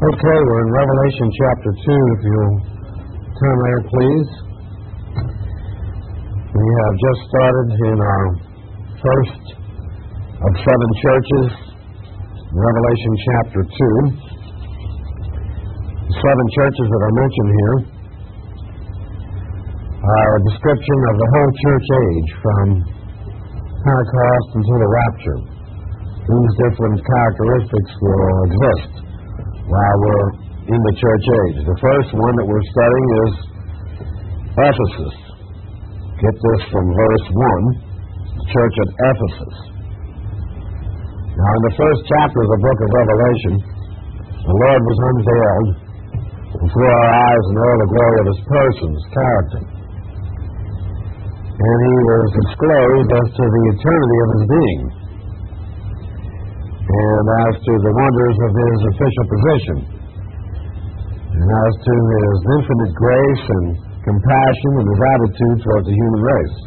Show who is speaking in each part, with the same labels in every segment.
Speaker 1: Okay, we're in Revelation chapter 2, if you'll turn there, please. We have just started in our first of 7 churches, Revelation chapter 2. The 7 churches that are mentioned here are a description of the whole church age from Pentecost until the rapture. These different characteristics will exist while we're in the church age. The first one that we're studying is Ephesus. Get this from verse 1, the church at Ephesus. Now, in the first chapter of the book of Revelation, the Lord was unveiled before our eyes in all the glory of His person, His character. And He was disclosed as to the eternity of His being, and as to the wonders of His official position, and as to His infinite grace and compassion and His attitude towards the human race.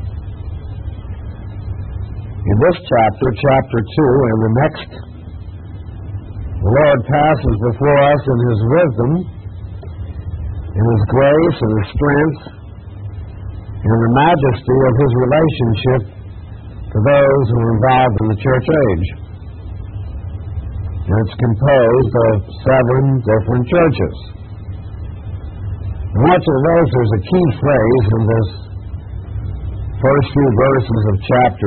Speaker 1: In this chapter, chapter 2, and the next, the Lord passes before us in His wisdom, in His grace and His strength, and the majesty of His relationship to those who are involved in the church age. And it's composed of 7 different churches. I want you to notice there's a key phrase in this first few verses of chapter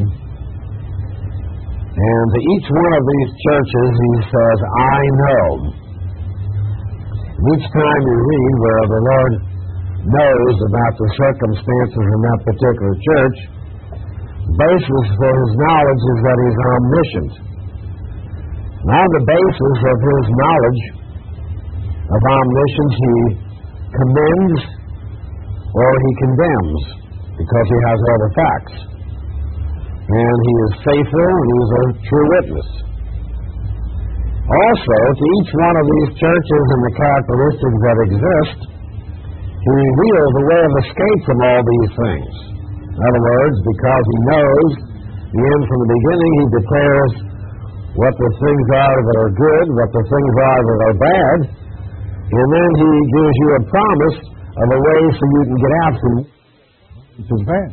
Speaker 1: 2. And to each one of these churches, He says, I know. And each time you read where the Lord knows about the circumstances in that particular church, the basis for His knowledge is that He's omniscient. And on the basis of His knowledge of omniscience, He commends or He condemns, because He has all the facts. And He is faithful, and He is a true witness. Also, to each one of these churches and the characteristics that exist, He reveals the way of escape from all these things. In other words, because He knows the end from the beginning, He declares what the things are that are good, what the things are that are bad, and then He gives you a promise of a way so you can get out from which is bad.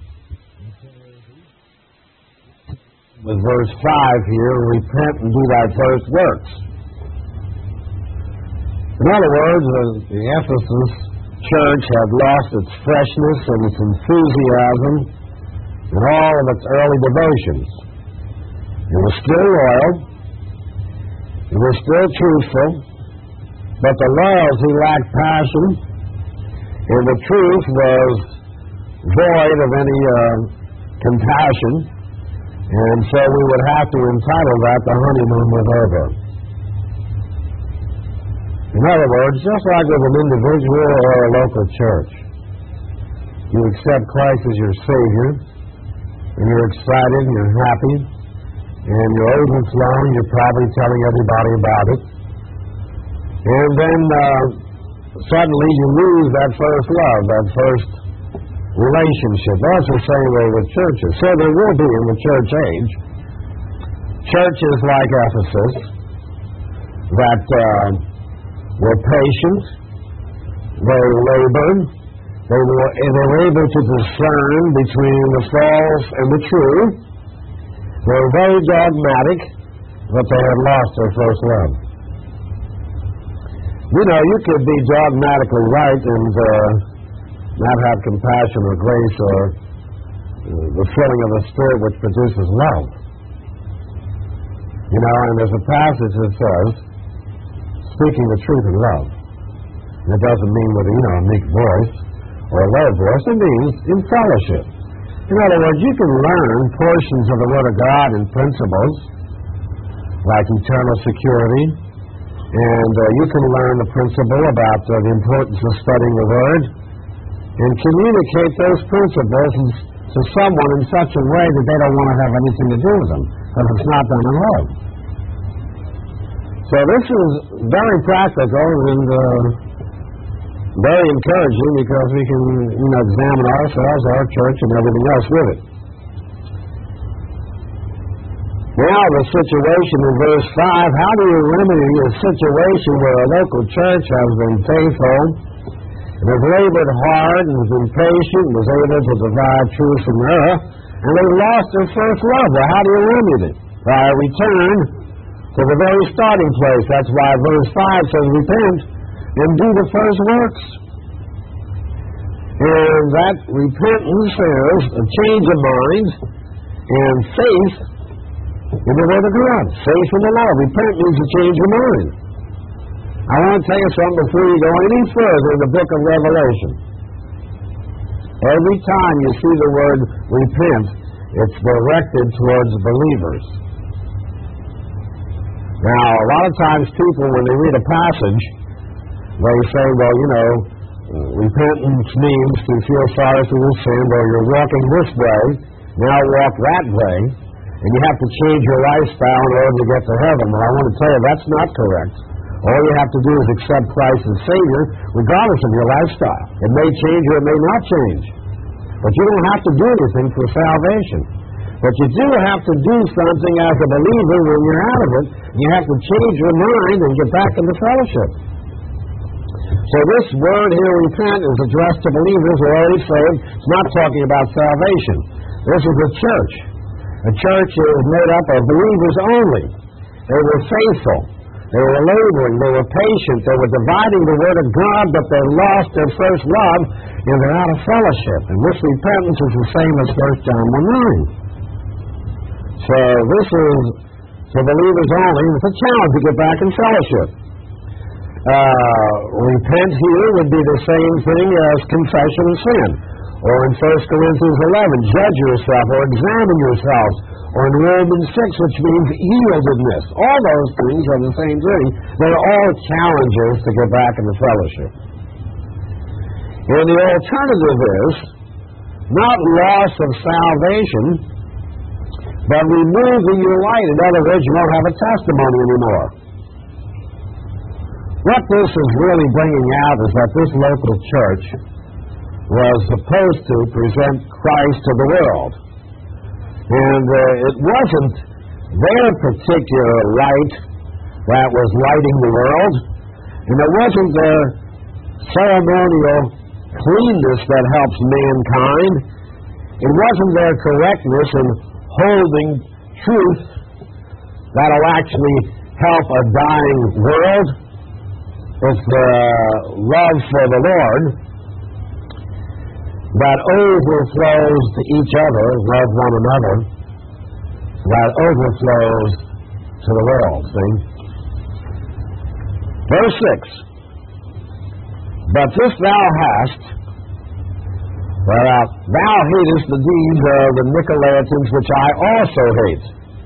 Speaker 1: With verse 5 here, repent and do thy first works. In other words, the Ephesus church had lost its freshness and its enthusiasm and all of its early devotions. It was still loyal, it was still truthful, but the loyalty lacked passion, and the truth was void of any compassion, and so we would have to entitle that the honeymoon was over. In other words, just like with an individual or a local church, you accept Christ as your Savior, and you're excited and you're happy, and you're overflowing, you're probably telling everybody about it. And then suddenly you lose that first love, that first relationship. That's the same way with churches. So there will be in the church age churches like Ephesus that were patient, they labored, they were able to discern between the false and the true. They were very dogmatic, but they had lost their first love. You know, you could be dogmatically right and not have compassion or grace or the filling of the Spirit which produces love. You know, and there's a passage that says, speaking the truth in love. And it doesn't mean with a meek voice or a low voice. It means in fellowship. In other words, you can learn portions of the Word of God and principles, like eternal security, and you can learn the principle about the importance of studying the Word, and communicate those principles to someone in such a way that they don't want to have anything to do with them, because it's not done in love. So this is very practical and very encouraging, because we can examine ourselves, our church, and everything else with it. Now the situation in verse 5, how do you remedy a situation where a local church has been faithful and has labored hard and has been patient and was able to divide truth from error, and they've lost their first love? Well, how do you remedy it? By a return to the very starting place. That's why verse 5 says, repent and do the first works. And that repentance is a change of mind and faith in the Word of God. Faith in the Lord. Repent means a change of mind. I want to tell you something before you go any further in the book of Revelation. Every time you see the word repent, it's directed towards believers. Now, a lot of times people, when they read a passage, they say, well, you know, repentance means to feel sorry for your sin, or you're walking this way, now walk that way, and you have to change your lifestyle in order to get to heaven. Well, I want to tell you, that's not correct. All you have to do is accept Christ as Savior, regardless of your lifestyle. It may change or it may not change. But you don't have to do anything for salvation. But you do have to do something as a believer when you're out of it. You have to change your mind and get back into fellowship. So this word here, repent, is addressed to believers who are already saved. It's not talking about salvation. This is a church. A church is made up of believers only. They were faithful. They were laboring. They were patient. They were dividing the Word of God, but they lost their first love, and they're out of fellowship. And this repentance is the same as 1 John 1:9. So this is for believers only. It's a challenge to get back in fellowship. Repent here would be the same thing as confession of sin. Or in 1 Corinthians 11, judge yourself or examine yourselves. Or in Romans 6, which means yieldedness. All those things are the same thing. They're all challenges to get back into fellowship. And the alternative is not loss of salvation, but removing your light. In other words, you won't have a testimony anymore. What this is really bringing out is that this local church was supposed to present Christ to the world. And it wasn't their particular light that was lighting the world, and it wasn't their ceremonial cleanness that helps mankind. It wasn't their correctness in holding truth that'll actually help a dying world. It's the love for the Lord that overflows to each other, love one another, that overflows to the world, see? Verse 6, but this thou hast, thou hatest the deeds of the Nicolaitans, which I also hate.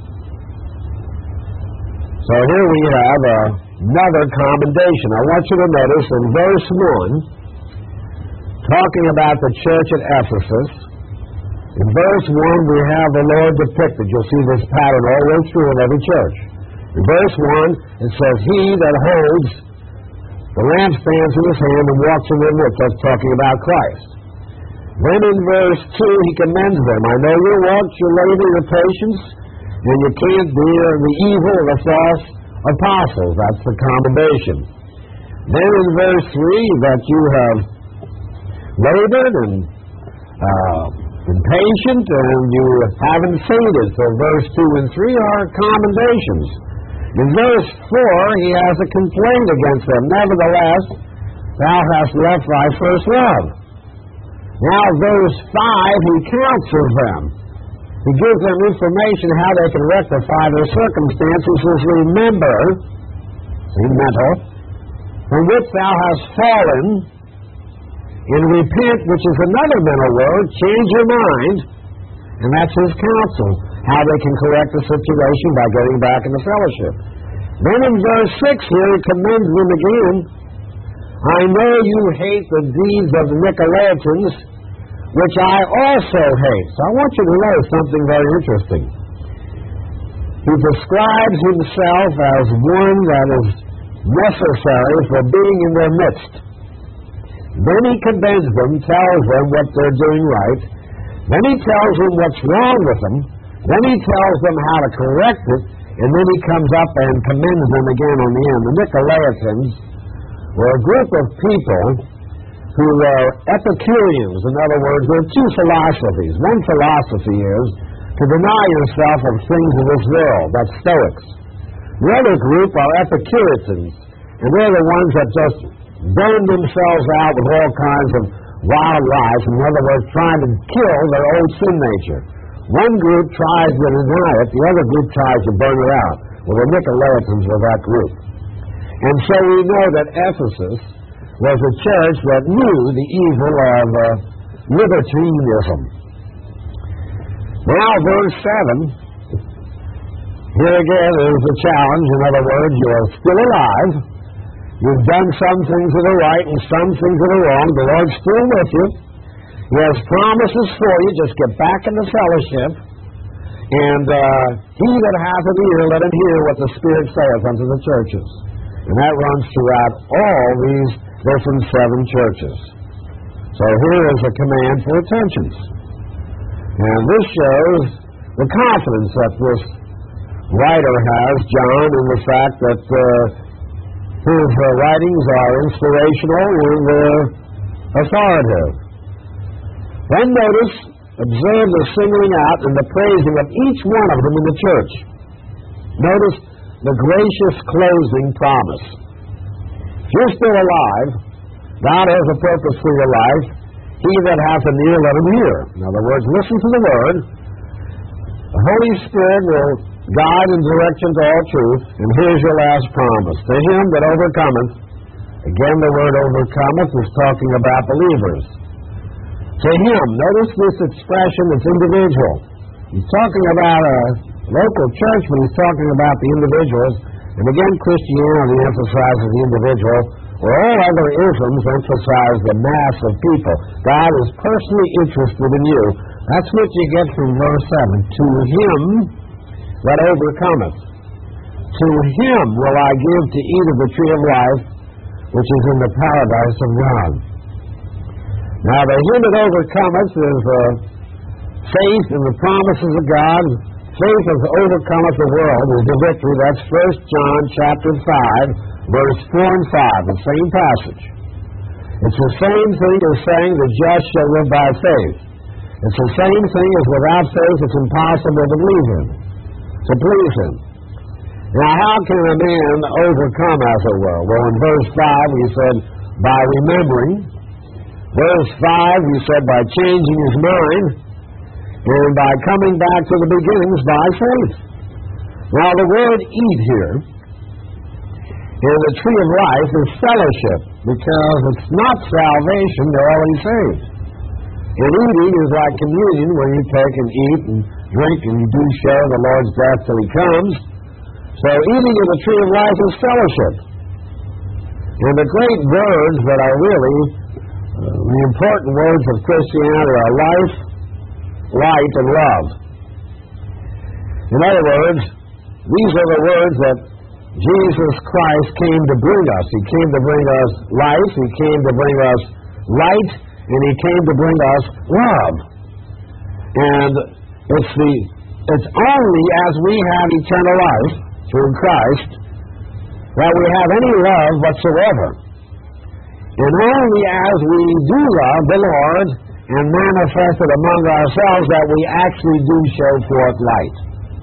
Speaker 1: So here we have another commendation. I want you to notice in verse 1, talking about the church at Ephesus, in verse 1 we have the Lord depicted. You'll see this pattern all the way through in every church. In verse 1 it says, he that holds the lampstands in his hand and walks in their midst. That's talking about Christ. Then in verse 2 he commends them. I know your works, your labor, your patience, and you can't bear the evil of the false apostles. That's the commendation. Then in verse 3 that you have labored and been patient and you haven't fainted. So verse 2 and 3 are commendations. In verse 4 he has a complaint against them. Nevertheless, thou hast left thy first love. Now verse 5 he counsels them. He gives them information how they can rectify their circumstances. Says, remember, see, mental, from which thou hast fallen, and repent, which is another mental word, change your mind, and that's his counsel, how they can correct the situation by getting back into fellowship. Then in verse 6 here, he commends them again. I know you hate the deeds of the Nicolaitans, which I also hate. So I want you to know something very interesting. He describes himself as one that is necessary for being in their midst. Then he commends them, tells them what they're doing right. Then he tells them what's wrong with them. Then he tells them how to correct it, and then he comes up and commends them again on the end. The Nicolaitans were a group of people who were Epicureans. In other words, there are two philosophies. One philosophy is to deny yourself of things of this world. That's Stoics. The other group are Epicureans, and they're the ones that just burn themselves out with all kinds of wild life. In other words, trying to kill their old sin nature. One group tries to deny it, the other group tries to burn it out. Well, the Nicolaitans were that group. And so we know that Ephesus was a church that knew the evil of libertinism. Now, verse 7, here again is the challenge. In other words, you're still alive. You've done some things that are right and some things that are wrong. The Lord's still with you. He has promises for you. Just get back into fellowship. And he that hath an ear, let him hear what the Spirit saith unto the churches. And that runs throughout all these different 7 churches. So here is a command for attentions. And this shows the confidence that this writer has, John, in the fact that his writings are inspirational and they're authoritative. Then notice, observe the singling out and the praising of each one of them in the church. Notice the gracious closing promise. If you're still alive, God has a purpose for your life. He that hath an ear, let him hear. In other words, listen to the Word. The Holy Spirit will guide and direct you to all truth. And here's your last promise. To him that overcometh, again the word overcometh is talking about believers. To him, notice this expression, it's individual. He's talking about a local church, but he's talking about the individuals. And again, Christianity emphasizes the individual, where all other isms emphasize the mass of people. God is personally interested in you. That's what you get from verse 7. To him that overcometh. To him will I give to eat of the tree of life, which is in the paradise of God. Now, the him that overcometh is faith in the promises of God. Faith that overcometh the world is the victory. That's 1 John chapter 5, verse 4 and 5, the same passage. It's the same thing as saying the just shall live by faith. It's the same thing as without faith it's impossible to believe him, to please him. Now, how can a man overcome, as it were? Well, in verse 5 he said, by remembering. Verse 5 he said, by changing his mind. And by coming back to the beginnings by faith. Now, the word eat here in the tree of life is fellowship, because it's not salvation, they're already saved. And eating is like communion, where you take and eat and drink and you do share the Lord's death till he comes. So eating in the tree of life is fellowship. And the great words that are really the important words of Christianity are life, light, and love. In other words, these are the words that Jesus Christ came to bring us. He came to bring us life, he came to bring us light, and he came to bring us love. And it's only as we have eternal life through Christ that we have any love whatsoever. And only as we do love the Lord and manifest it among ourselves that we actually do show forth light.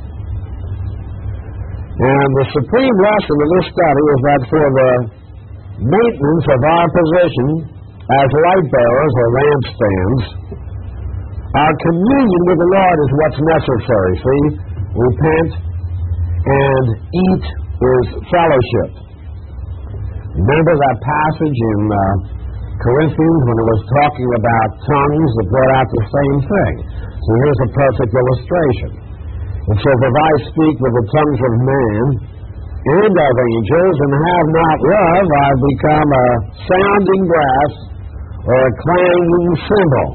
Speaker 1: And the supreme lesson of this study is that for the maintenance of our position as light bearers or lampstands, our communion with the Lord is what's necessary. See, repent and eat is fellowship. Remember that passage in Corinthians when it was talking about tongues that brought out the same thing. So here's a perfect illustration. It says, if I speak with the tongues of man and of angels and have not love, I become a sounding brass or a clanging cymbal.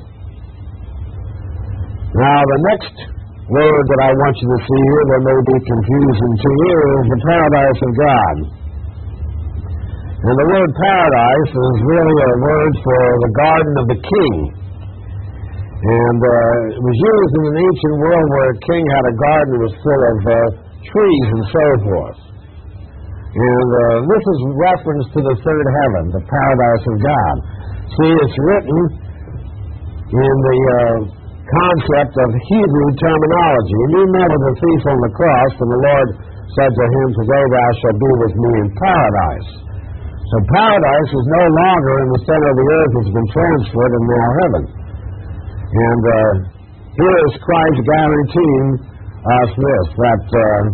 Speaker 1: Now, the next word that I want you to see here that may be confusing to you is the paradise of God. And the word paradise is really a word for the garden of the king. And it was used in an ancient world where a king had a garden that was full of trees and so forth. And this is reference to the third heaven, the paradise of God. See, it's written in the concept of Hebrew terminology. And you remember the thief on the cross, and the Lord said to him, "Today thou shalt be with me in paradise." So paradise is no longer in the center of the earth. It's been transferred and now heaven. And here is Christ guaranteeing us this, that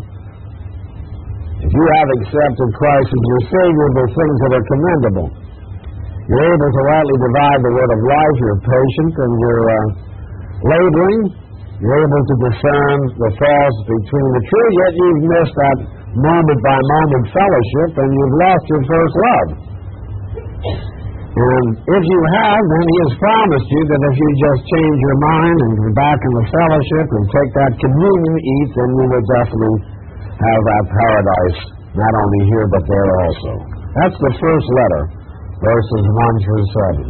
Speaker 1: if you have accepted Christ as your Savior, the things that are commendable. You're able to rightly divide the word of life, you're patient, and you're laboring. You're able to discern the false between the true, yet you've missed that moment-by-moment fellowship, and you've lost your first love. And if you have, then He has promised you that if you just change your mind and go back in the fellowship and take that communion eat, then you will definitely have that paradise, not only here but there also. That's the first letter, verses 1 through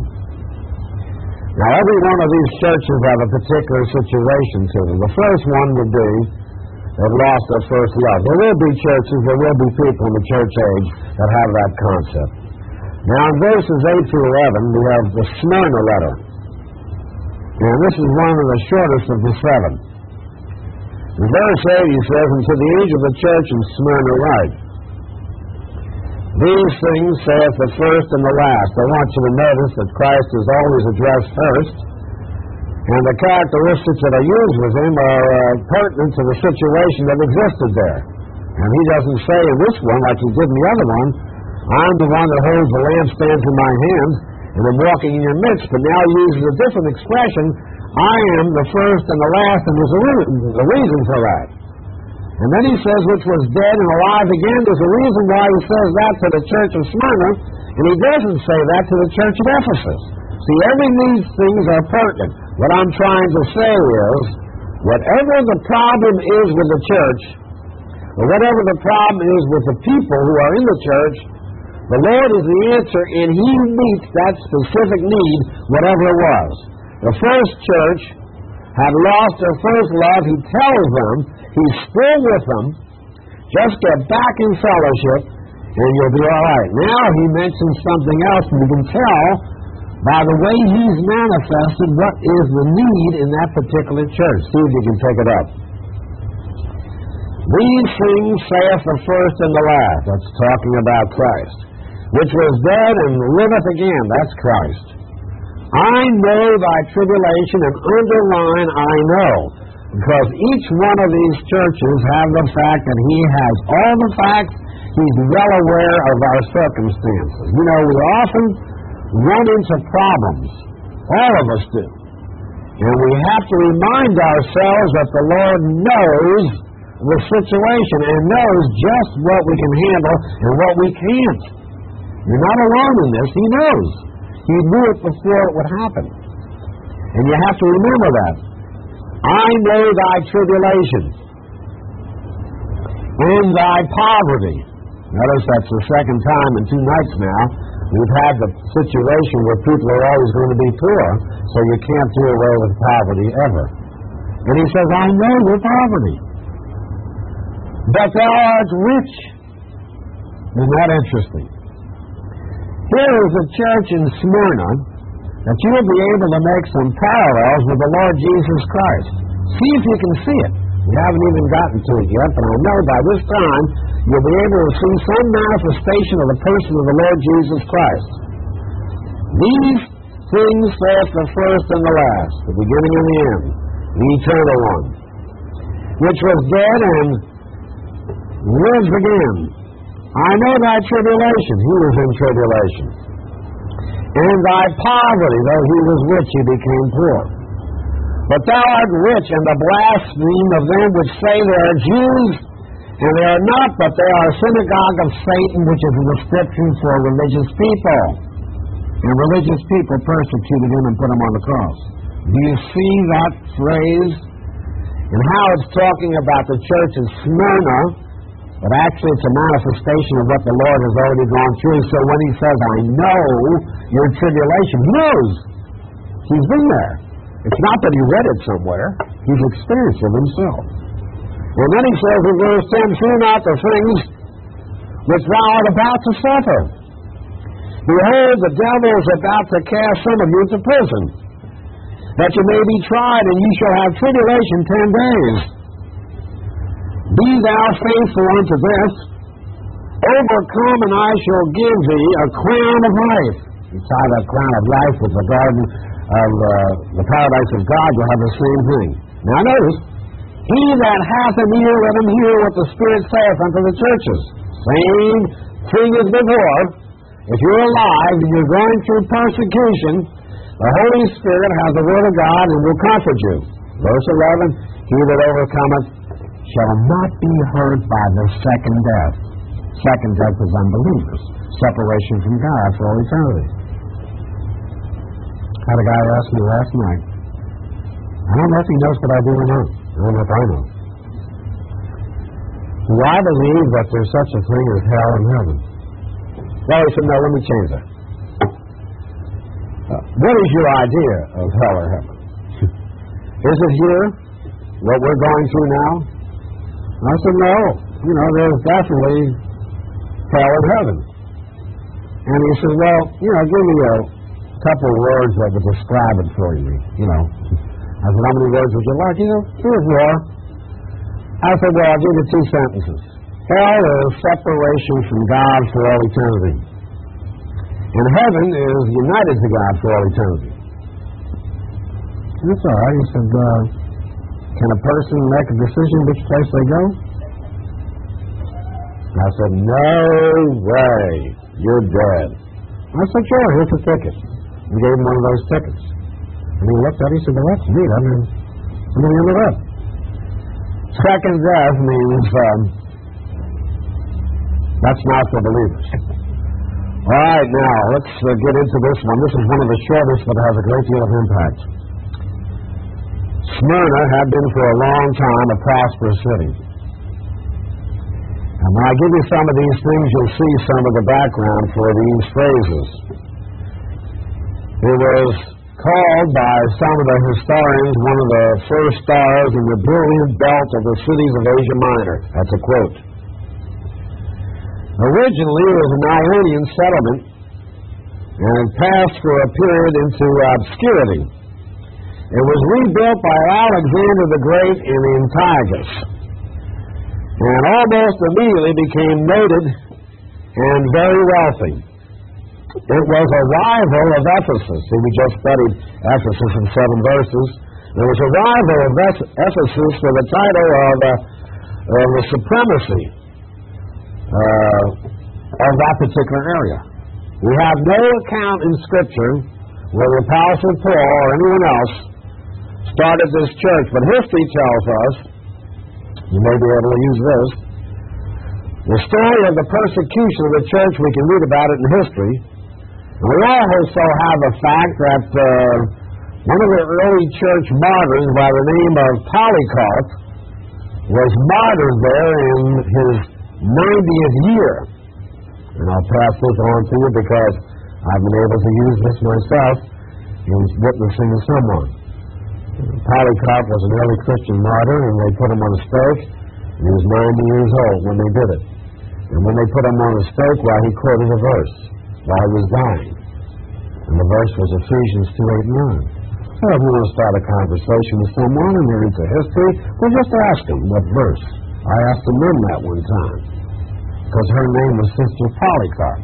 Speaker 1: 7. Now, every one of these churches have a particular situation to them. The first one would be they've lost their first love. There will be churches, there will be people in the church age that have that concept. Now, in verses 8 through 11, we have the Smyrna letter. And this is one of the shortest of the 7. In verse 8, he says, "And to the angel of the church in Smyrna write, These things saith the first and the last." I want you to notice that Christ is always addressed first, and the characteristics that are used with Him are pertinent to the situation that existed there. And He doesn't say in this one, like He did in the other one, "I'm the one that holds the lampstands in my hand, and I'm walking in your midst," but now He uses a different expression, "I am the first and the last," and there's a reason for that. And then He says, "which was dead and alive again." There's a reason why He says that to the church of Smyrna, and He doesn't say that to the church of Ephesus. See, every of these things are pertinent. What I'm trying to say is, whatever the problem is with the church, or whatever the problem is with the people who are in the church, the Lord is the answer, and He meets that specific need, whatever it was. The first church had lost their first love. He tells them He's still with them. Just get back in fellowship, and you'll be all right. Now He mentions something else, and you can tell by the way He's manifested what is the need in that particular church. See if you can pick it up. "These things saith the first and the last." That's talking about Christ. "Which was dead and liveth again." That's Christ. "I know thy tribulation," and underline "I know," because each one of these churches have the fact that He has all the facts. He's well aware of our circumstances. You know, we often run into problems. All of us do. And we have to remind ourselves that the Lord knows the situation and knows just what we can handle and what we can't. You're not alone in this. He knows. He knew it before it would happen. And you have to remember that. "I know thy tribulation and thy poverty." Notice that's the second time in 2 nights now we've had the situation where people are always going to be poor, so you can't do away with poverty ever. And He says, "I know your poverty, but thou art rich." Isn't that interesting? Here is a church in Smyrna that you'll be able to make some parallels with the Lord Jesus Christ. See if you can see it. We haven't even gotten to it yet, but I know by this time you'll be able to see some manifestation of the person of the Lord Jesus Christ. "These things saith the first and the last," the beginning and the end, the eternal one, "which was dead and lives again. I know thy tribulation," He was in tribulation, "and thy poverty, though He was rich, He became poor. But thou art rich, and the blaspheme of them which say they are Jews, and they are not, but they are a synagogue of Satan, which is a description for religious people." And religious people persecuted Him and put Him on the cross. Do you see that phrase? And how it's talking about the church in Smyrna, but actually it's a manifestation of what the Lord has already gone through. So when He says, "I know your tribulation," He knows. He's been there. It's not that he read it somewhere. He's experienced it himself. And then he says in verse 10, fear not the things which thou art about to suffer. Behold, the devil is about to cast some of you into prison, that you may be tried, and ye shall have tribulation 10 days. Be thou faithful unto death. Overcome, and I shall give thee a crown of life. You tie that crown of life with the garden of the paradise of God, you'll have the same thing. Now notice, he that hath an ear, let him hear what the Spirit saith unto the churches. Same thing as before. If you're alive and you're going through persecution, the Holy Spirit has the Word of God and will comfort you. Verse 11, he that overcometh shall not be hurt by the second death. Second death is unbelievers. Separation from God for all eternity. I had a guy ask me last night, I don't know if he knows what I do or not. I don't know if I know. Do I believe that there's such a thing as hell and heaven? Well, he said, no, let me change that. What is your idea of hell or heaven? Is it here, what we're going through now? I said, no. You know, there's definitely hell and heaven. And he said, well, you know, give me a couple of words that would describe it for you, you know. I said, how many words would you like? You know, 3 or 4. I said, well, I'll give you 2 sentences. Hell is separation from God for all eternity. And heaven is united to God for all eternity. That's all right. He said, can a person make a decision which place they go? I said, no way. You're dead. I said, sure, here's a ticket. We gave him one of those tickets. And he looked at it, he said, well, that's neat. I'm going to end it up. Second death means that's not for believers. All right, now, let's get into this one. This is one of the shortest, but has a great deal of impact. Smyrna had been for a long time a prosperous city. And when I give you some of these things, you'll see some of the background for these phrases. It was called by some of the historians one of the first stars in the brilliant belt of the cities of Asia Minor. That's a quote. Originally, it was an Ionian settlement, and it passed for a period into obscurity. It was rebuilt by Alexander the Great in Antiochus, and almost immediately became noted and very wealthy. It was a rival of Ephesus. See, we just studied Ephesus in 7 verses. It was a rival of Ephesus for the title of the supremacy of that particular area. We have no account in Scripture where the Apostle Paul or anyone else started this church, but history tells us, you may be able to use this, the story of the persecution of the church, we can read about it in history. And we also have the fact that one of the early church martyrs by the name of Polycarp was martyred there in his 90th year. And I'll pass this on to you because I've been able to use this myself in witnessing to someone. Polycarp was an early Christian martyr, and they put him on a stake, and he was 90 years old when they did it. And when they put him on a stake, well, he quoted a verse while he was dying. And the verse was Ephesians 2:8-9. So if you want to start a conversation with someone and they're into history, well, just ask them what verse. I asked a nun that one time, because her name was Sister Polycarp.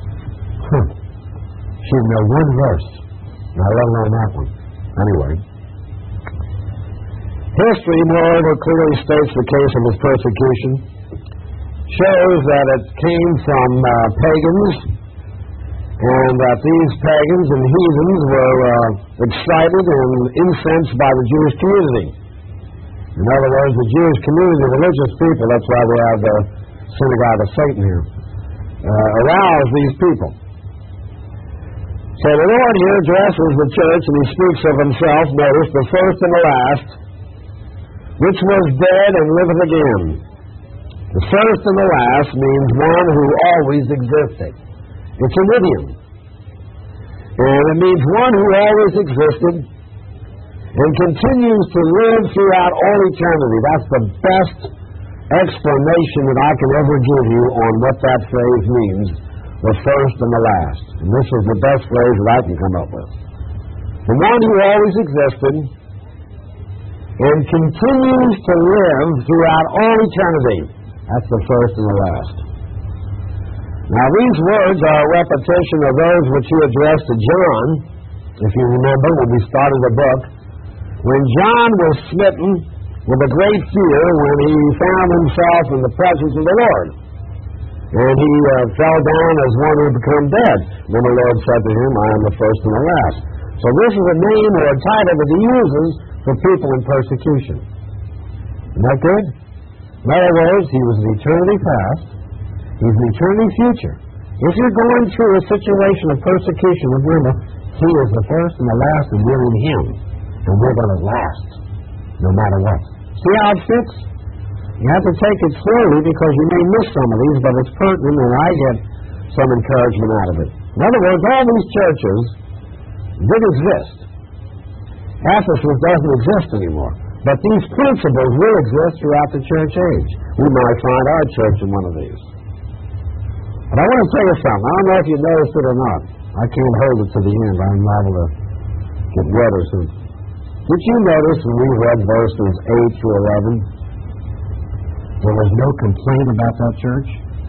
Speaker 1: She didn't know one verse. Now, let alone that one. Anyway. History, moreover, clearly states the case of his persecution, shows that it came from pagans, and that these pagans and heathens were excited and incensed by the Jewish community. In other words, the Jewish community, the religious people, that's why we have the synagogue of Satan here, aroused these people. So the Lord here addresses the church, and he speaks of himself, notice, the first and the last, which was dead and liveth again. The first and the last means one who always existed. It's an idiom. And it means one who always existed, and continues to live throughout all eternity. That's the best explanation that I can ever give you on what that phrase means, the first and the last. And this is the best phrase that I can come up with. The one who always existed and continues to live throughout all eternity. That's the first and the last. Now, these words are a repetition of those which he addressed to John, if you remember, when we started the book, when John was smitten with a great fear when he found himself in the presence of the Lord. And he fell down as one who had become dead. Then the Lord said to him, I am the first and the last. So this is a name or a title that he uses for people in persecution. Isn't that good? In other words, he was in eternity past. He's in eternity future. If you're going through a situation of persecution, remember, he is the first and the last, and we're in him. And we're going to last, no matter what. See how it fits? You have to take it slowly because you may miss some of these, but it's pertinent, and I get some encouragement out of it. In other words, all these churches did exist. Ephesus doesn't exist anymore. But these principles will exist throughout the church age. We might find our church in one of these. But I want to tell you something. I don't know if you noticed it or not. I can't hold it to the end. I'm liable to get wetter soon. Did you notice when we read verses 8 through 11, there was no complaint about that church?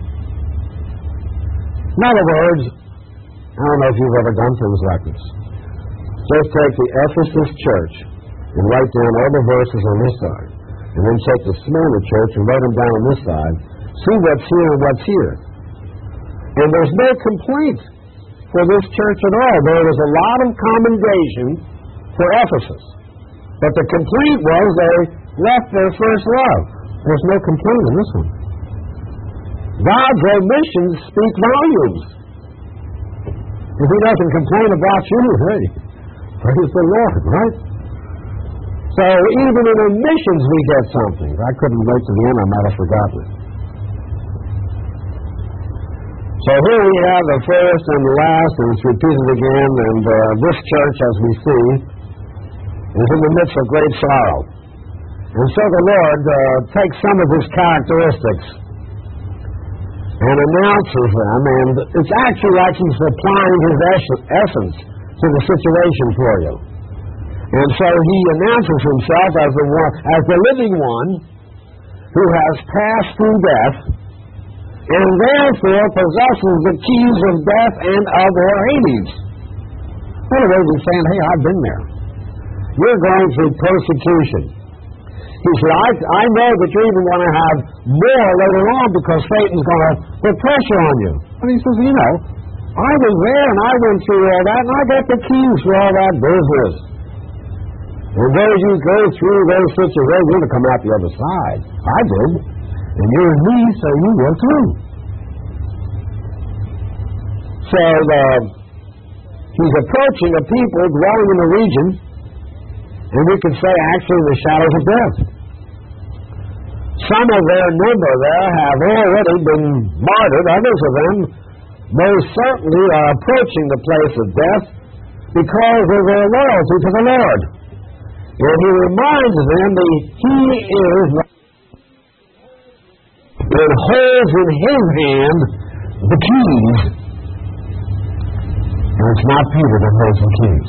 Speaker 1: In other words, I don't know if you've ever done things like this. Just take the Ephesus church and write down all the verses on this side, and then take the Smyrna church and write them down on this side. See what's here and what's here. And there's no complaint for this church at all. There was a lot of commendation for Ephesus. But the complaint was they left their first love. There's no complaint in this one. God's omissions speak volumes. If he doesn't complain about you, hey, praise the Lord, right? So even in omissions we get something. I couldn't wait to the end, I might have forgotten it. So here we have the first and the last, and it's repeated again, and this church, as we see, is in the midst of great sorrow. And so the Lord takes some of his characteristics and announces them, and it's actually like he's applying his essence to the situation for you. And so he announces himself as the living one who has passed through death and therefore possesses the keys of death and of Hades. In other words, he's saying, hey, I've been there. You're going through persecution. He said, I know that you're even going to have more later on because Satan's going to put pressure on you. And he says, you know, I was there and I went through all that and I got the keys for all that business. And as you go through those situations, you're going to come out the other side. I did. And you're in me, so you will too. So he's approaching a people dwelling in the region, and we could say actually the shadows of death. Some of their number there have already been martyred. Others of them most certainly are approaching the place of death because of their loyalty to the Lord. And he reminds them that he is and holds in his hand the keys. And it's not Peter that holds the keys.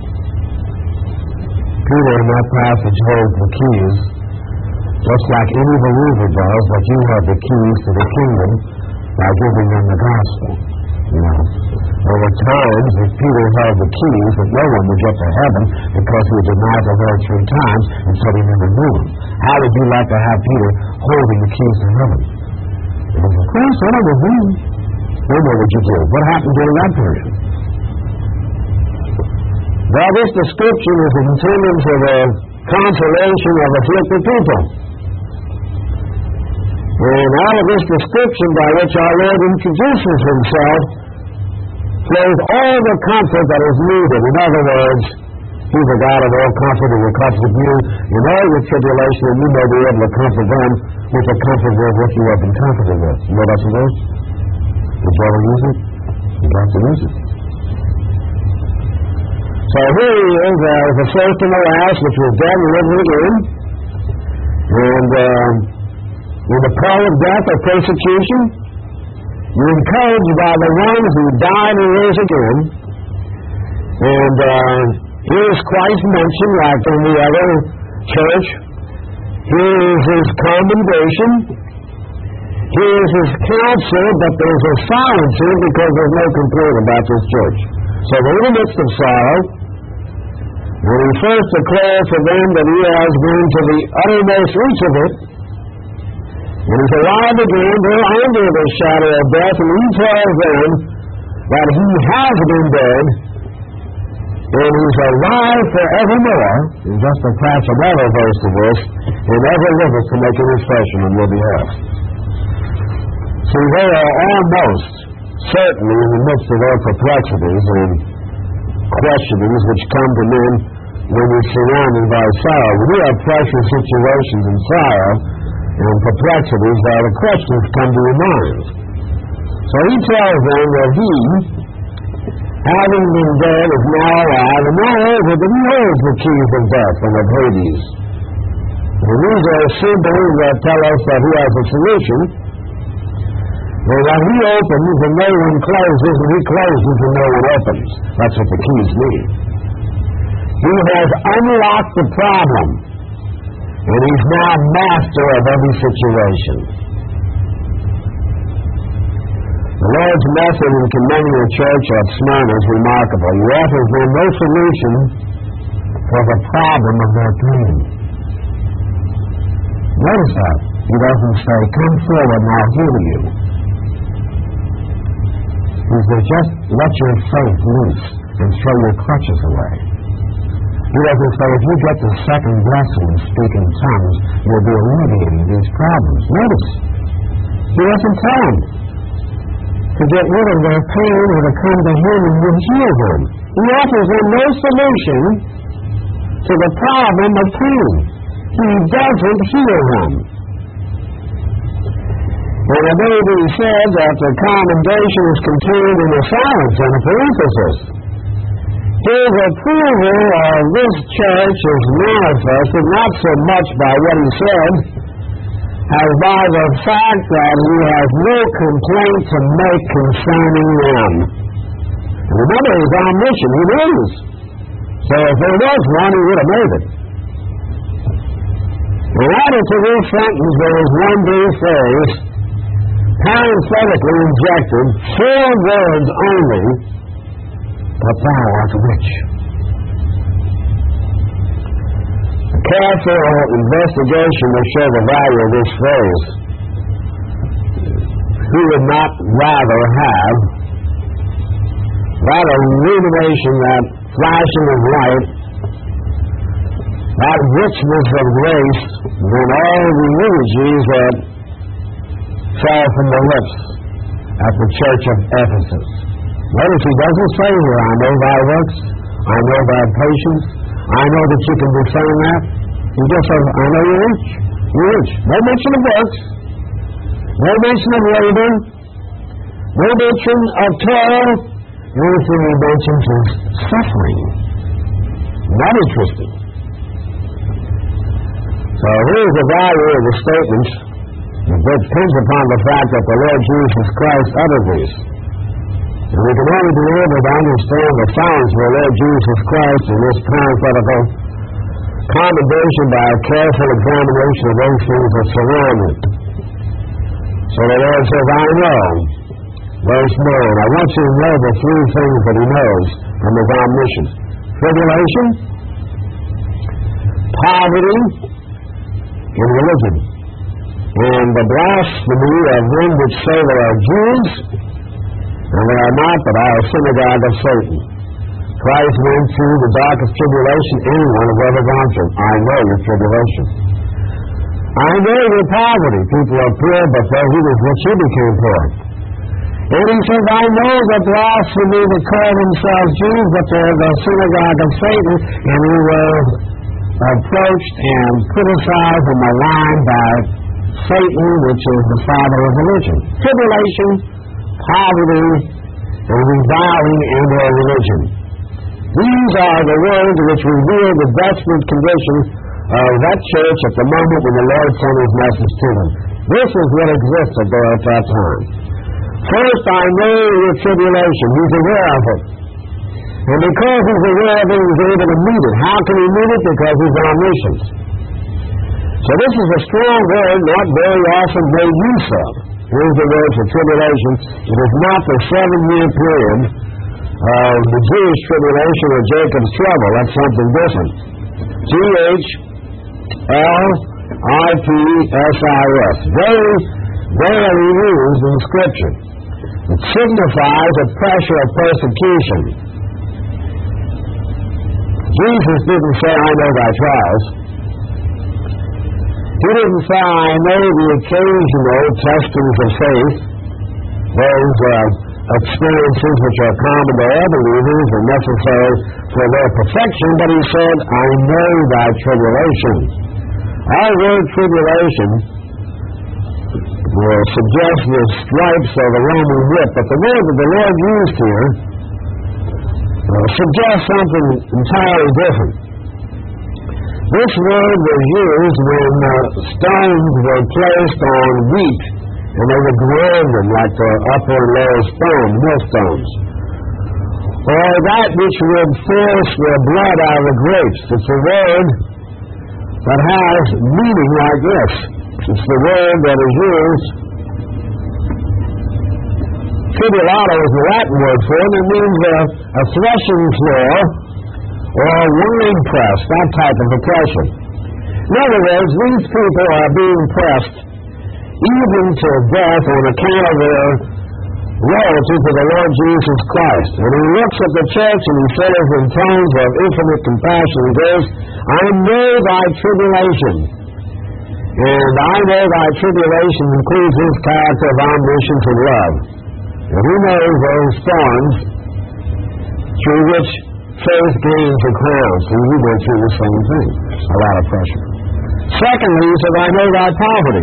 Speaker 1: Peter in that passage holds the keys, just like any believer does, that you have the keys to the kingdom by giving them the gospel. You know, there were times that Peter held the keys that no one would get to heaven because he denied the Lord 3 times and said he never knew him. How would you like to have Peter holding the keys to heaven? And he said, of course, I was me. Then what would you do? What happened during that period? Well, this description is intended for the consolation of afflicted people. And out of this description by which our Lord introduces himself flows all the comfort that is needed. In other words, he's the God of all comfort who will comfort you in all your tribulation, and you may be able to comfort them with the comfort with which you have been comforted with. You know what that's about? Did you ever use it? You'd like to use it. So here he is as the first and the last, which was dead and risen again. And with the power of death or persecution, you're encouraged by the ones who died and rose again. And here is Christ mentioned, like in the other church. Here is his commendation. Here is his counsel, but there's a silence here because there's no complaint about this church. So in the midst of sorrow, when he first declares to them that he has been to the uttermost reach of it, when he's alive again, they're under the shadow of death, and he tells them that he has been dead, and he's alive forevermore, and just attach another verse to this, and ever liveth to make intercession on your behalf. See, they are almost certainly in the midst of their perplexities and questionings which come to men when you're surrounded by sorrow. When you have pressure situations and sorrow and perplexities, the questions come to your mind. So he tells them that he, having been dead, is now alive, and moreover that he holds the keys of death and of Hades. And these are symbols that tell us that he has a solution. And that he opens and no one closes, and he closes and no one opens. That's what the keys mean. He has unlocked the problem, and he's now master of every situation. The Lord's method in commending the church of Smyrna is remarkable. He offers them no solution for the problem of their pain. Notice that. He doesn't say, come forward and I'll heal you. He says, just let your faith loose and throw your crutches away. He doesn't say, if you get the second blessing and speak in tongues, you'll be alleviating these problems. Notice, he doesn't tell them to get rid of their pain or to come to him and will heal them. He offers them no solution to the problem of pain. He doesn't heal them. And it may be said that the commendation is contained in the silence and the parenthesis. His approval of this church is manifested not so much by what he said as by the fact that he has no complaint to make concerning them. Remember, he's omniscient. He knows. So if there was one, he would have made it. And added to this sentence, there is one brief phrase, parenthetically injected, 4 words only, but thou art rich. A careful investigation will show the value of this phrase. Who would not rather have that illumination, that flashing of light, that richness of grace, than all the eulogies that fell from the lips at the church of Ephesus? Notice he doesn't say here, I know thy works, I know thy patience, I know that you can discern that. He just says, I know you're rich. You're rich. No mention of works, no mention of labor, no mention of toil. The only thing he mentions is suffering. Not interesting. So here's the value of the statements. It depends upon the fact that the Lord Jesus Christ uttered these. And we can only be able to understand the silence of the Lord Jesus Christ in this parenthetical commendation by a careful examination of those things that surround it. So the Lord says, I know, verse 9, I want you to know the 3 things that he knows from his omniscience. Tribulation, poverty, and religion. And the blasphemy of them which say they are Jews, and they are not, but are a synagogue of Satan. Christ went through the darkest tribulation anyone has ever gone through. I know your tribulation. I know your poverty. People are poor, but he was rich, he became poor. And he says, I know the blasphemy that call themselves Jews, but they're the synagogue of Satan, and we were approached and criticized and maligned by Satan, which is the father of religion. Tribulation, poverty, and reviling and their religion. These are the words which reveal the desperate condition of that church at the moment when the Lord sent his message to them. This is what existed there at that time. First, I know your tribulation. He's aware of it. And because he's aware of it, he's able to meet it. How can he meet it? Because he's omniscient. So this is a strong word, not very often made use of. Here's the word for tribulation. It is not the 7-year period of the Jewish tribulation or Jacob's trouble. That's something different. G-H-L-I-P-S-I-S. Very rarely used in Scripture. It signifies a pressure of persecution. Jesus didn't say, I know thy trials. He didn't say, I know the occasional testings of faith, those experiences which are common to all believers and necessary for their perfection, but he said, I know thy tribulation. Our word tribulation will suggest the stripes of the Roman whip, but the word that the Lord used here suggests something entirely different. This word was used when stones were placed on wheat, and they would grind them like the upper and lower stone, millstones. Or that which would force the blood out of the grapes. It's a word that has meaning like this. It's the word that is used. Tribulato is the Latin word for it. It means a threshing floor or a wine press, that type of oppression. In other words, these people are being pressed even to death on account of their loyalty to the Lord Jesus Christ. And he looks at the church and he says in tones of infinite compassion and grace, I know thy tribulation. And I know thy tribulation includes his character of omniscience and love. And he knows those thorns through which faith gains a crown. So we went through the same thing. A lot of pressure. Secondly, he said, I know thy poverty.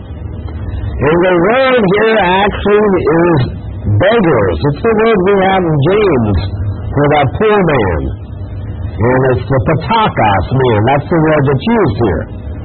Speaker 1: And the word here actually is beggars. It's the word we have in James for that poor man. And it's the patakos man. That's the word that's used here.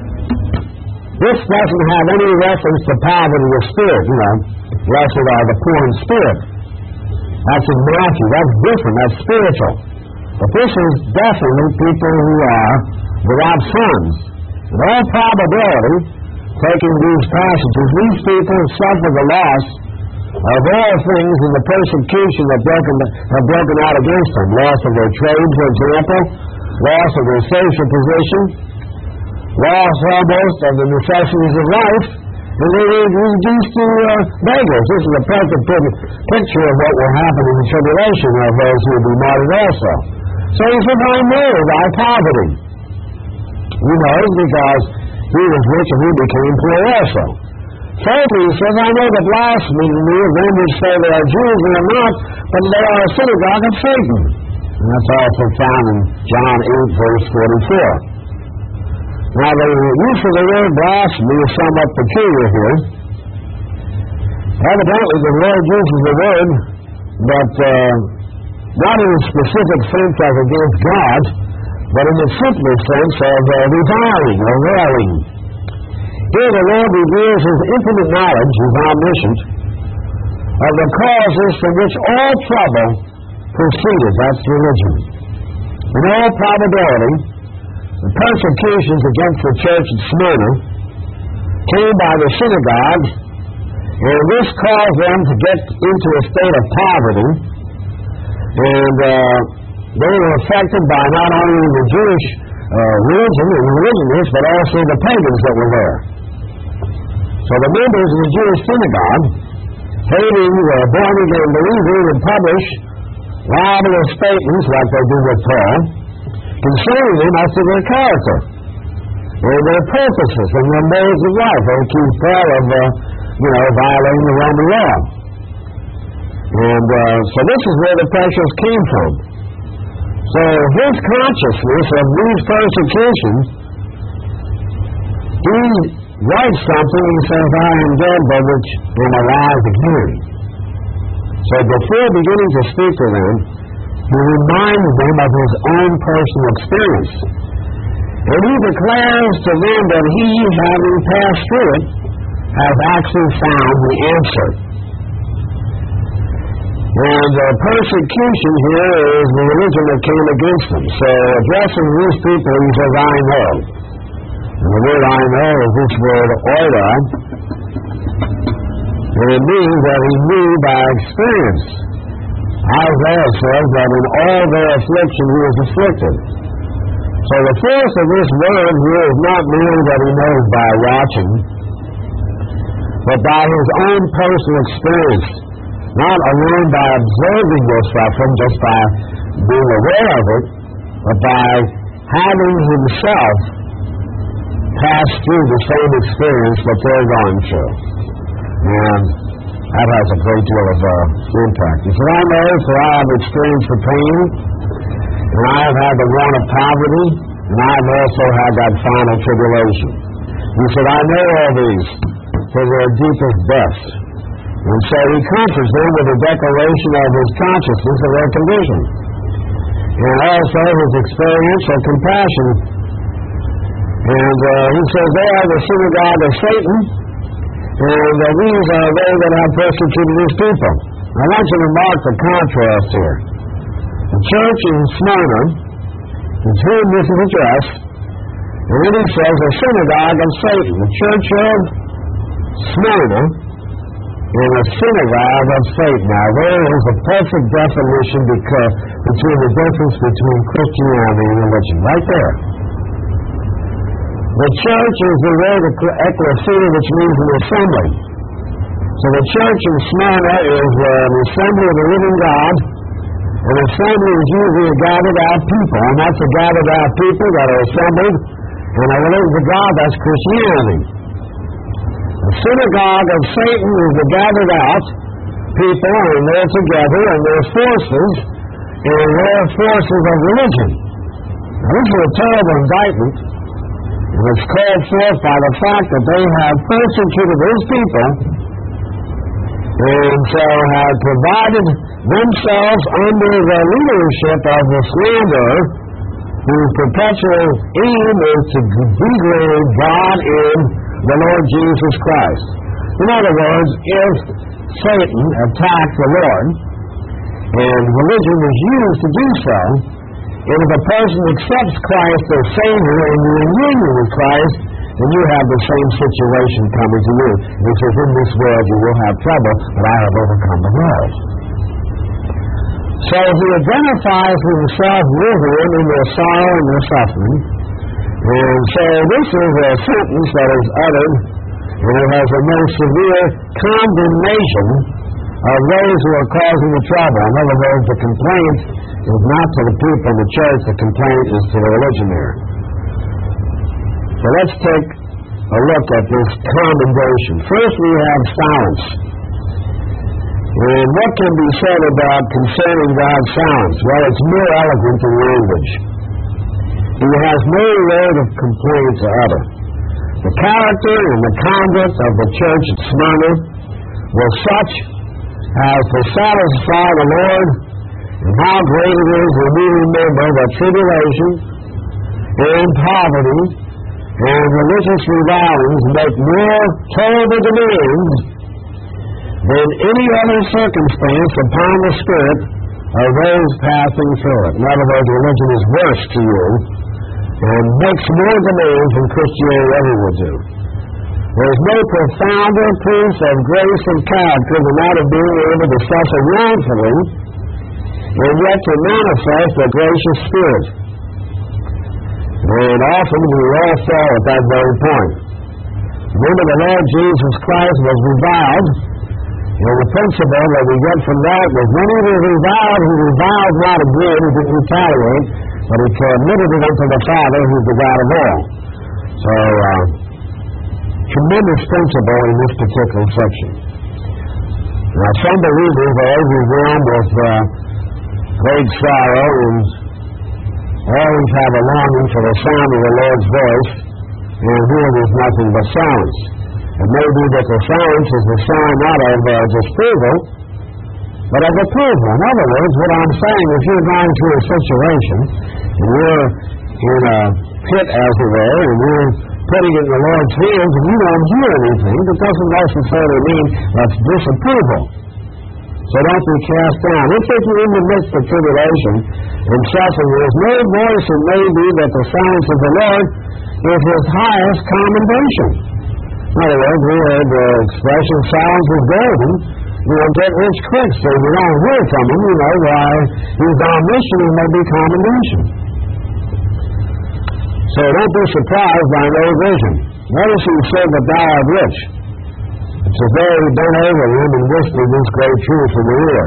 Speaker 1: This doesn't have any reference to poverty of spirit, Blessed are the poor in spirit. That's in Matthew. That's different. That's spiritual. But this is definitely people who are without funds. In all probability, taking these passages, these people suffer the loss of all things in the persecution that have broken out against them. Loss of their trade, for example, loss of their social position, loss almost of the necessities of life, and they were reduced to beggars. This is a perfect picture of what will happen in the tribulation of those who will be martyred also. So he said, I know thy poverty. You know, because he was rich and he became poor also. Thirdly, he says, I know the blasphemy of them which say they are Jews and are not, but they are a synagogue of Satan. And that's also found in John 8, verse 44. Now, the use of the word blasphemy is somewhat peculiar here. Evidently, the Lord uses the word, but not in a specific sense as against God, but in the simpler sense of reviling or railing. Here the Lord reveals his infinite knowledge, his omniscient, of the causes from which all trouble proceeded. That's religion. In all probability, the persecutions against the church at Smyrna came by the synagogues, and this caused them to get into a state of poverty, and they were affected by not only the Jewish religion and religionists, but also the pagans that were there. So the members of the Jewish synagogue, hating the born-again believer, would publish libelous statements like they do with Paul, concerning them as to their character, and their purposes, and their modes of life. They accused Paul of, violating the Roman law. And so this is where the pressures came from. So his consciousness of these persecutions, he writes something and says, I am dead, but which am alive again. So before beginning to speak to them, He reminds them of his own personal experience. And he declares to them that he, having passed through it, has actually found the answer. And the persecution here is the religion that came against him. So addressing these people, he says, I know. And the word I know is this word oida. And it means that he knew by experience. Isaiah says that in all their affliction he was afflicted. So the force of this word here is not merely that he knows by watching, but by his own personal experience. Not alone by observing their suffering, just by being aware of it, but by having himself pass through the same experience that they're going through. And that has a great deal of impact. He said, I know, for I have experienced the pain, and I have had the want of poverty, and I have also had that final tribulation. He said, I know all these, for their deepest depths. And so he comforts them with a declaration of his consciousness of their condition, and also his experience of compassion. And he says, they are the synagogue of Satan, and these are they that have persecuted his people. I want you to mark the contrast here. The church in Smyrna, to whom this is addressed, and then he says, a synagogue of Satan. The church of Smyrna and a synagogue of Satan. Now, there is a perfect definition between the difference between Christianity and religion. Right there. The church is the word ecclesia, which means an assembly. So the church in Smyrna is an assembly of the living God. An assembly is usually a gathered out people, and that's a gathered out people that are assembled, and a religion of God, that's Christianity. The synagogue of Satan is the gathered out people, and they're together, and their forces, and their forces of religion. Now, this is a terrible indictment, and it's called forth by the fact that they have persecuted his people, and so have provided themselves under the leadership of the slanderer, whose perpetual aim is to degrade God in the Lord Jesus Christ. In other words, if Satan attacked the Lord, and religion was used to do so, and if a person accepts Christ as Savior and you're in union with Christ, then you have the same situation coming to you. He says, in this world you will have trouble, but I have overcome the world. So he identifies himself with them in their sorrow and their suffering. And so this is a sentence that is uttered, and it has a most severe condemnation of those who are causing the trouble. In other words, the complaint is not to the people in the church, the complaint is to the religion there. So let's take a look at this commendation. First we have silence. And what can be said about concerning God's silence? Well, it's more eloquent than language. He has no word of complaint to utter. The character and the conduct of the church at Smyrna was such as to satisfy the Lord, and how great it is when we remember that tribulation and poverty and religious revilings make more terrible demands than any other circumstance upon the spirit of those passing through it. In other words, religion is worse to you and makes more demands than Christianity ever would do. There is no profounder proof of grace and character than that of being able to suffer wrongfully and yet to manifest a gracious spirit. And often we all fall at that very point. Remember, the Lord Jesus Christ was reviled, and the principle that we get from that was when he was reviled, he reviled not again, he didn't retaliate, but he committed it unto the Father, who's the God of all. So, tremendous principle in this particular section. Now, some believers are overwhelmed with great sorrow and always have a longing for the sound of the Lord's voice, and here there's nothing but silence. It may be that the silence is a sign not of disapproval, but of approval. In other words, what I'm saying, if you're going through a situation, and you're in a pit, as it were, and you're putting it in the Lord's hands, and you don't hear anything, that doesn't necessarily mean that's disapproval. So don't be cast down. If you're in the midst of tribulation and suffering, there's no voice, it may be that the silence of the Lord is his highest commendation. In other words, we heard the expression, silence is golden. You don't get rich quick, so if you don't hear from him, you know why he's omniscient, he may be commendation. So don't be surprised by no vision. Notice he said that thou art rich. It's as though he bent over him and whispered this great truth in the ear.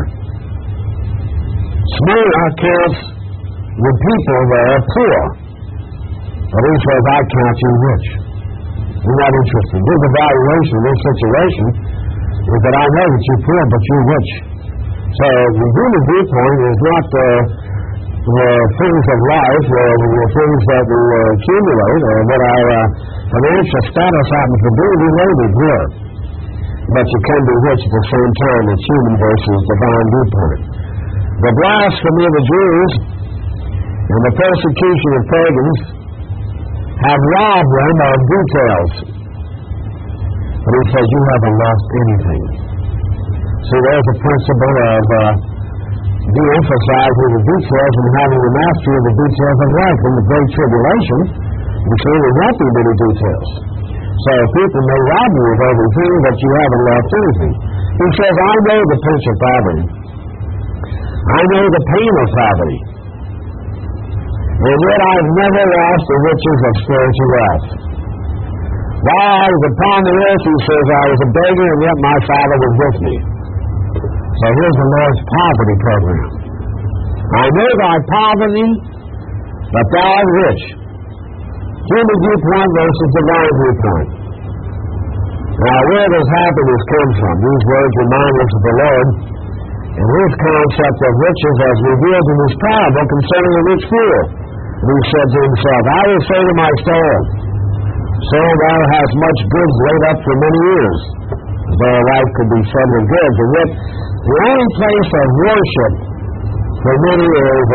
Speaker 1: Smyrna counts the people there poor, but he says, I count you rich. You're not interested. His evaluation of this situation is that I know that you're poor, but you're rich. So the human viewpoint is not the things of life, or the things that we accumulate, or what our financial status happens to be related here. But you can be rich at the same time. It's human versus divine viewpoint. The blasphemy of the Jews and the persecution of pagans have robbed them of details. But he says, you haven't lost anything. See, there's a principle of de-emphasizing the details and having the mastery of the details of life. In the Great Tribulation, you see, there won't be many details. So people may rob you of everything, but you haven't lost anything. He says, I know the pinch of poverty. I know the pain of poverty. And yet I've never lost the riches of spiritual wealth. While I was upon the earth, he says, I was a beggar, and yet my Father was with me. So here's the Lord's poverty program. I know thy poverty, but thou art rich. Human viewpoint versus divine viewpoint. Now, where does happiness come from? These words remind us of the Lord and his concept of riches as revealed in this parable concerning the rich fool. And he said to himself, I will say to my soul, soul, thou hast much goods laid up for many years. Though life could be fed with goods. And yet, the only place of worship for many is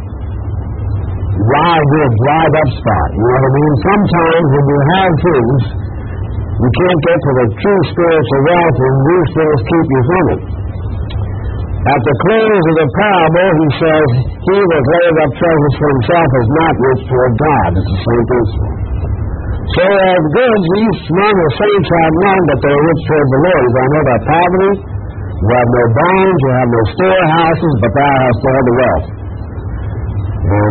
Speaker 1: dried up spot. You know what I mean? Sometimes when you have things, you can't get to the true spiritual wealth, and these things keep you from it. At the close of the parable, he says, he that lays up treasures for himself is not rich toward God. It's the same principle. So as goods, these Smyrna saints have known that they are rich toward the Lord. I know that poverty, you have no barns, you have no storehouses, but thou hast all the wealth. And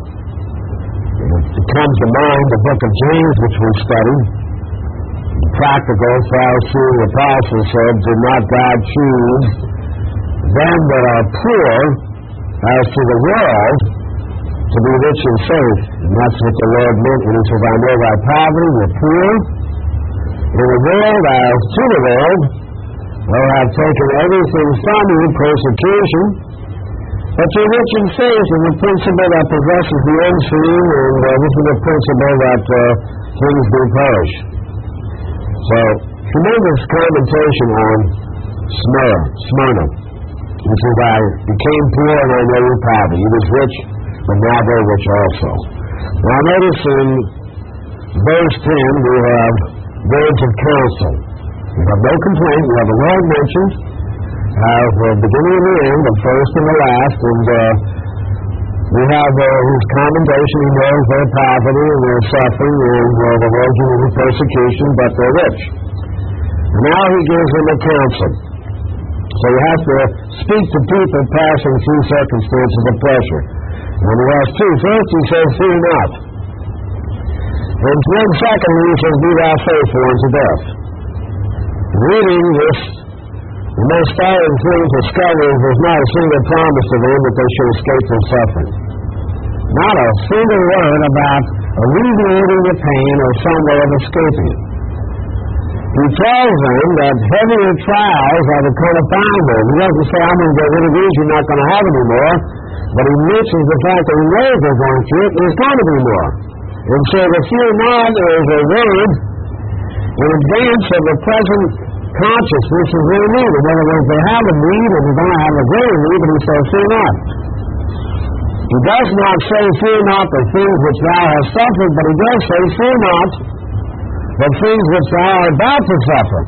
Speaker 1: it comes to mind the book of James, which we studied. The practical Pharisee apostle said, did not God choose them that are poor as to the world to be rich and safe? And that's what the Lord meant when he says, I know thy poverty, you're poor. In the world, as to the world, they have taken everything from you, persecution, but you're rich and safe in the principle that possesses the unseen, and this is the principle that things do perish. So, tremendous commentation on Smyrna. He says, I became poor and I know your poverty. He was rich, but now they're rich also. Now notice in verse 10 we have words of counsel. We have no complaint. We have the Lord mentioned as the beginning and the end, the first and the last, and we have his commendation. He knows their poverty and their suffering and the origin of the persecution, but they're rich. And now he gives them a counsel. So he has to speak to people passing through circumstances of pressure. And he has two. First he says, fear not. And then secondly he says, be thou faithful unto death. Reading this, the most startling thing to discover is there's not a single promise to them that they should escape from suffering. Not a single word about alleviating the pain or some way of escaping it. He tells them that heavier trials are to come upon them. He doesn't say, I'm going to get rid of these, you're not going to have any more. But he mentions the fact that he knows they're going through it, and there's going to be more. And so the fear not is a word in advance of the present consciousness is their need. In other words, they have a need and they're going to have a greater need, and he says, fear not. He does not say, fear not the things which thou hast suffered, but he does say, fear not the things which thou art about to suffer.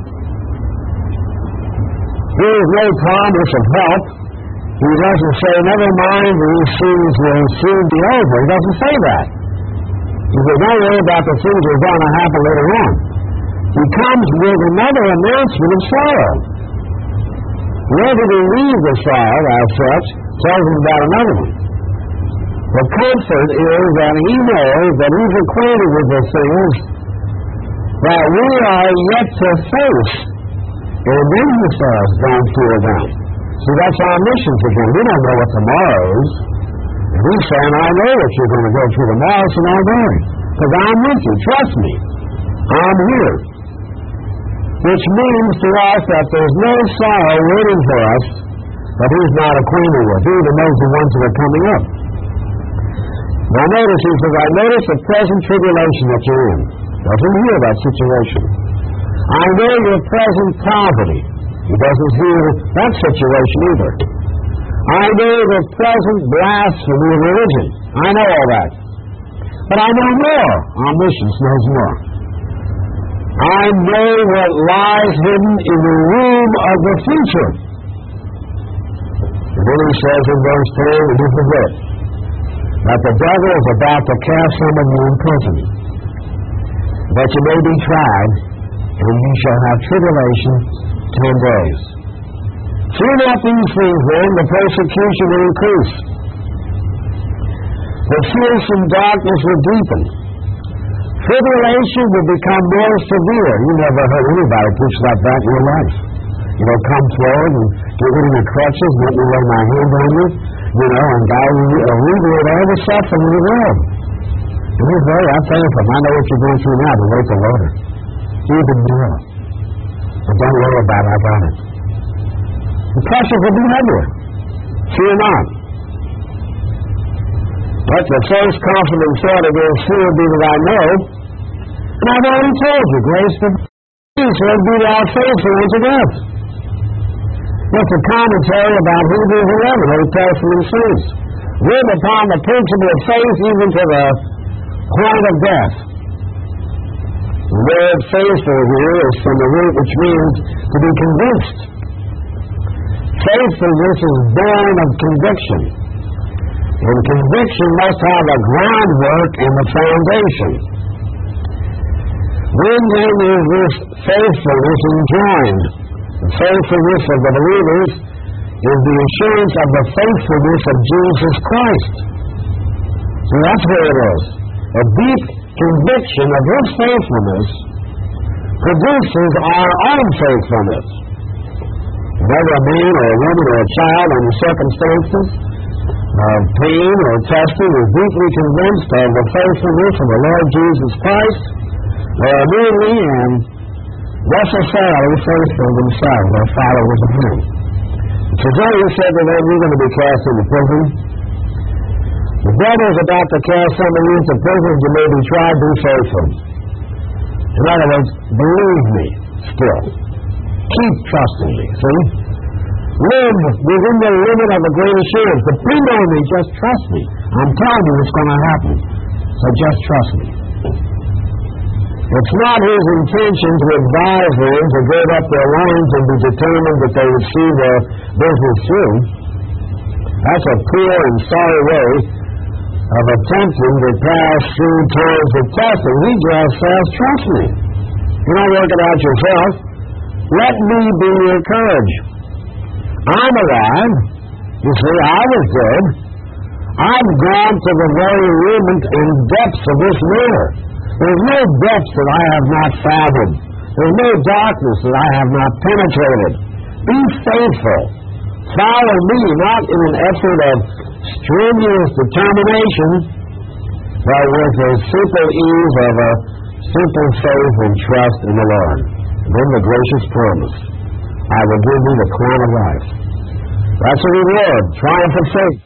Speaker 1: Here is no promise of help. He doesn't say, never mind, these things will soon be over. He doesn't say that. He says, don't worry about the things that are going to happen later on. He comes with another announcement of sorrow. Whether to leave the sorrow, as such, tells him about another one. The comfort is that he knows that he's acquainted with the things that we are yet to face. And then he says, don't fear them. See, that's omniscience again. We don't know what tomorrow is. And he's saying, I know what you're going to go through tomorrow, so don't worry. Because I'm with you. Trust me. I'm here. Which means to us that there's no sorrow waiting for us that he's not acquainted with. He even knows the ones that are coming up. Now notice, he says, I notice the present tribulation that you're in. Doesn't hear that situation. I know your present poverty. He doesn't hear that situation either. I know the present blasphemy of religion. I know all that. But I know more. Omniscience knows more. I know what lies hidden in the room of the future. And then he says in verse 10, and this is it, that the devil is about to cast some of you in prison, that you may be tried, and you shall have tribulation 10 days. Fear not these things, then, the persecution will increase. The fearsome darkness will deepen. Tribulation will become more severe. You never heard anybody preach like that in your life. You know, come forward and get rid of your crutches, let me lay my hand on you, you know, and God will alleviate all the suffering in the world. And he's very, I thank him. I know what you're going through now, but wait till later. Even more. But don't worry about it, I got it. The pressures will be heavier. Fear not. But the first confident thought of this fear be that I know, and I've already told you, grace to peace will be thou faithful unto death. That's a commentary about Hebrews 11, Old Testament saints. Live upon the principle of faith even to the point of death. The word faithful here is from the root which means to be convinced. Faithfulness is born of conviction. And conviction must have a groundwork in the foundation. When then is this faithfulness enjoined? The faithfulness of the believers is the assurance of the faithfulness of Jesus Christ. So that's where it is. A deep conviction of his faithfulness produces our own faithfulness. Whether a man or a woman or a child under circumstances of pain or testing is deeply convinced of the faithfulness of the Lord Jesus Christ, they are merely and necessarily faithful themselves. They are followers of him. Today he said to them, you're going to be cast into prison. The devil is about to cast some of you into prison. You may be tried, be faithful. In other words, believe me still. Keep trusting me, see? Live within the limit of the great assurance. Depend on me, just trust me. I'm telling you it's going to happen. So just trust me. It's not his intention to advise them to gird up their loins and be determined that they would see their business through. That's a poor and sorry way of attempting to pass through times of testing. He just says, trust me. You're not working out yourself. Let me be your courage. I'm alive. You see, I was dead. I've gone to the very limit and depths of this river. There's no depths that I have not fathomed. There's no darkness that I have not penetrated. Be faithful. Follow me, not in an effort of strenuous determination, but with the simple ease of a simple faith and trust in the Lord. And then the gracious promise, I will give you the crown of life. That's a reward, triumph of faith.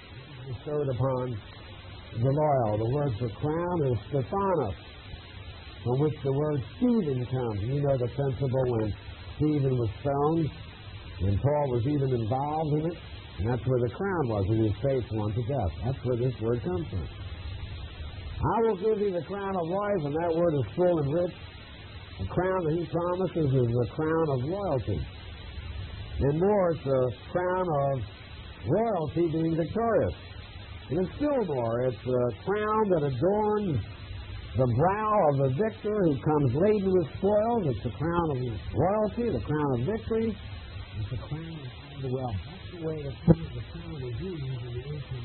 Speaker 1: Bestowed upon the loyal. The word for crown is Stephanos. from which the word Stephen comes. You know the principle when Stephen was stoned, and Paul was even involved in it, and that's where the crown was, and his face won to death. That's where this word comes from. I will give thee the crown of life, and that word is full and rich. The crown that he promises is the crown of loyalty. And more, it's the crown of royalty being victorious. And it's still more, it's the crown that adorns the brow of the victor who comes laden with spoils. It's the crown of royalty, the crown of victory. It's the crown of the wealth. That's the way the crown is used in the ancient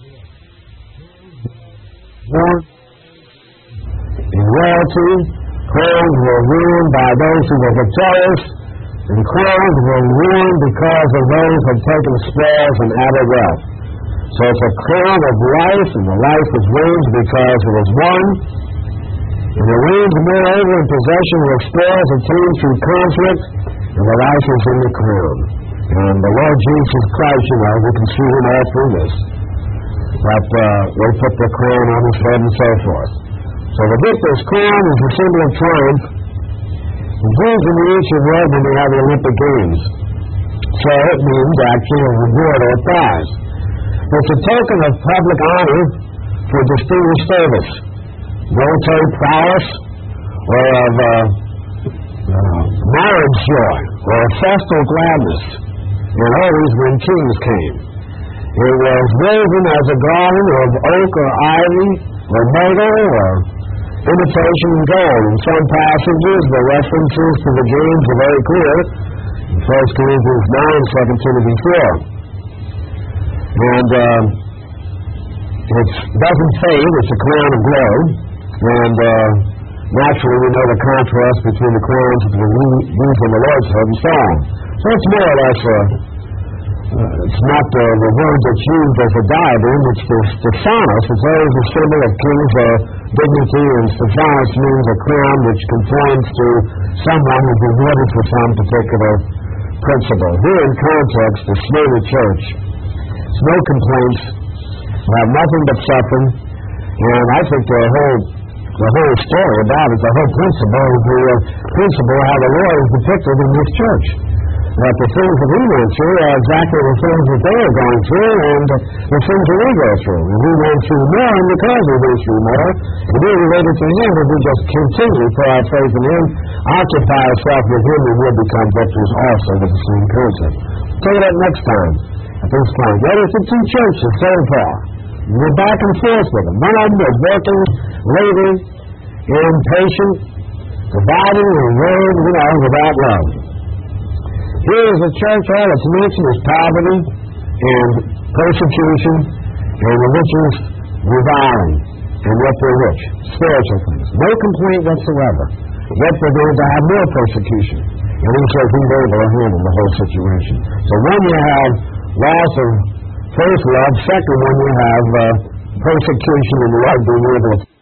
Speaker 1: world. In royalty, crowns were worn by those who were victorious, and crowns were worn because of those who had taken spoils and added wealth. So it's a crown of life, and the life was winged because it was won. And the wings, moreover, in possession of spoils obtained through conflict, and the life is in the crown. And the Lord Jesus Christ, you know, we can see him all through this. That they put the crown on his head and so forth. So the victor's crown is a symbol of triumph. It means in the ancient world when they have the Olympic Games. So it means actually a reward or a prize. It's a token of public honor for distinguished service, military prowess, or of marriage joy, or festal gladness, and always when kings came. It was woven as a garland of oak or ivy, or myrtle, or imitation gold. In some passages, the references to the games are very clear. In 1 Corinthians 9, 2 Timothy 4. And it doesn't fade. It's a crown of glory. And naturally, we know the contrast between the crowns that were used on the Lord's head and so on. So it's more or less it's not the word that's used as a diadem. It's the Stephanos. It's always a symbol of king's dignity, and Stephanos means a crown which conforms to someone who's rewarded for some particular principle. Here in context, the Smyrna church, no complaints, have nothing but suffering, and I think the whole story about it, the whole principle is the principle how the Lord is depicted in this church. That the things that we went through are exactly the things that they are going through, and the things that we go through. And we went through more, and because we went through more, and we related to Him, if we just continue for our faith in Him, occupy ourselves with Him, we will become victors also with the same concept. Take it up next time. At this point, there are the two churches so far. We're back and forth with them. One of them is working, laboring, impatient, dividing the word, without love. Here is a church, all its mention is poverty and persecution and religious reviling, and yet they're rich. Spiritual things. No complaint whatsoever. Yet they're going to have more persecution. And he says he's able to handle the whole situation. So when you have loss of first love, second when you have persecution and love being able to